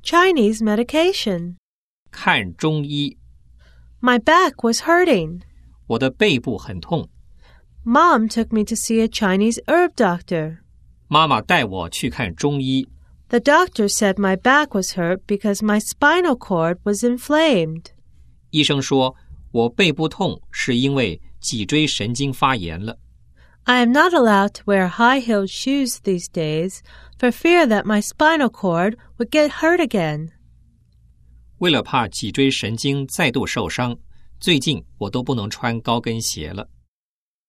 Chinese medication. 看中医。 My back was hurting. 我的背部很痛。 Mom took me to see a Chinese herb doctor. 妈妈带我去看中医。 The doctor said my back was hurt because my spinal cord was inflamed. 医生说我背部痛是因为脊椎神经发炎了。 I am not allowed to wear high-heeled shoes these days for fear that my spinal cord would get hurt again. 为了怕脊椎神经再度受伤，最近我都不能穿高跟鞋了。